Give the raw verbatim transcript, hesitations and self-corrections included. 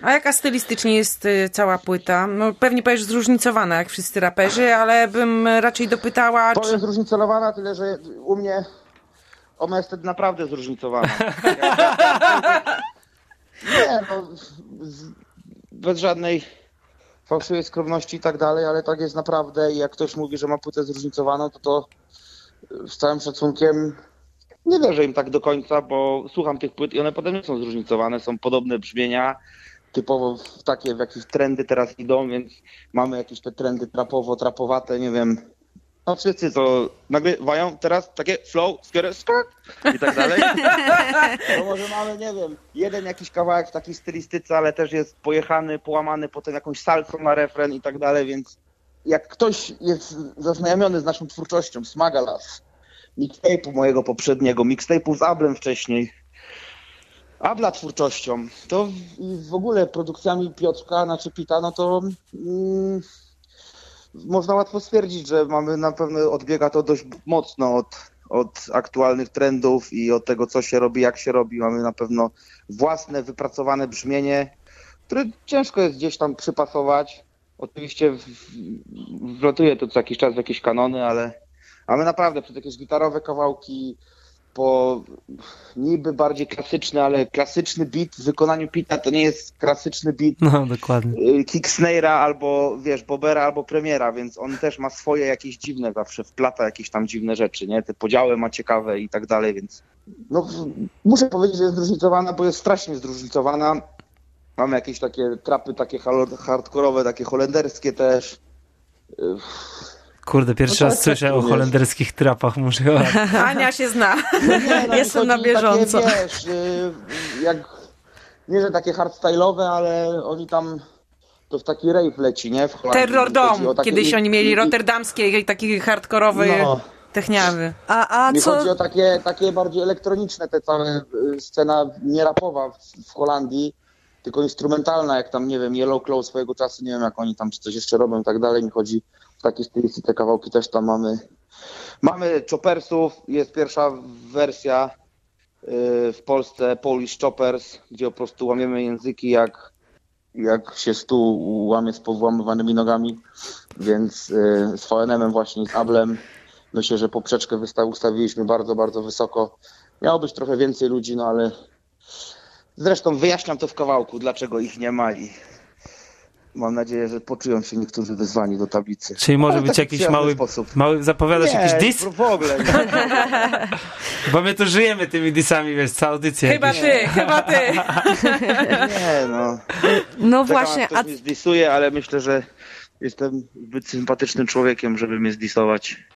A jaka stylistycznie jest y, cała płyta? No pewnie powiesz zróżnicowana, jak wszyscy raperzy, ale bym raczej dopytała... Powiem Czy... zróżnicowana, tyle że u mnie ona jest wtedy naprawdę zróżnicowana. Nie, no, z, bez żadnej fałszywej skromności i tak dalej, ale tak jest naprawdę i jak ktoś mówi, że ma płytę zróżnicowaną, to to z całym szacunkiem nie wierzę im tak do końca, bo słucham tych płyt i one potem nie są zróżnicowane, są podobne brzmienia, typowo w takie, w jakieś trendy teraz idą, więc mamy jakieś te trendy trapowo, trapowate, nie wiem. No wszyscy to nagrywają teraz takie flow, skier, skok i tak dalej. No może mamy, nie wiem, jeden jakiś kawałek w takiej stylistyce, ale też jest pojechany, połamany potem jakąś salsą na refren i tak dalej, więc jak ktoś jest zaznajomiony z naszą twórczością, Smagalas, mixtape'u mojego poprzedniego, mixtape'u z Ablem wcześniej, Abla twórczością, to i w ogóle produkcjami Piotrka, znaczy Pita, no to mm, można łatwo stwierdzić, że mamy na pewno, odbiega to dość mocno od, od aktualnych trendów i od tego, co się robi, jak się robi. Mamy na pewno własne, wypracowane brzmienie, które ciężko jest gdzieś tam przypasować. Oczywiście wlatuje to co jakiś czas w jakieś kanony, ale mamy naprawdę przed jakieś gitarowe kawałki, po niby bardziej klasyczny, ale klasyczny beat w wykonaniu Pita to nie jest klasyczny beat no, dokładnie. Kick Snare'a albo, wiesz, Bobera albo Premiera, więc on też ma swoje jakieś dziwne zawsze, wplata jakieś tam dziwne rzeczy, nie? Te podziały ma ciekawe i tak dalej, więc no muszę powiedzieć, że jest zróżnicowana, bo jest strasznie zróżnicowana. Mamy jakieś takie trapy, takie hardkorowe, takie holenderskie też. Kurde, pierwszy no raz słyszę o holenderskich trapach, muszę... Ania się zna. No nie, no jestem na bieżąco. Takie, wiesz, jak, nie, że takie hardstyle'owe, ale oni tam, to w taki rave leci, nie? W Holandii. Terror Dome, takie, kiedyś i, oni mieli i, rotterdamskie i taki hardkorowy, no. techniawy. A, a mi co... chodzi o takie, takie bardziej elektroniczne, te całe scena nie rapowa w, w Holandii, tylko instrumentalna, jak tam, nie wiem, Yellow Claw swojego czasu, nie wiem, jak oni tam coś jeszcze robią i tak dalej, mi chodzi w takie stylisty, te kawałki też tam mamy. Mamy Choppersów, jest pierwsza wersja yy, w Polsce, Polish Choppers, gdzie po prostu łamiemy języki jak, jak się stół łamie z powłamywanymi nogami, więc yy, z V N M-em właśnie, z Ablem, myślę, że poprzeczkę wysta- ustawiliśmy bardzo, bardzo wysoko. Miało być trochę więcej ludzi, no ale zresztą wyjaśniam to w kawałku, dlaczego ich nie ma i mam nadzieję, że poczują się niektórzy wezwani do tablicy. Czyli może ale być jakiś mały, mały, zapowiadasz nie, jakiś diss? w ogóle nie. Bo my tu żyjemy tymi dissami, wiesz, całą audycję. Chyba jakieś. ty, chyba ty. Nie, no. No Czekam, właśnie. ktoś A... mnie zdisuje, ale myślę, że jestem zbyt sympatycznym człowiekiem, żeby mnie zdisować.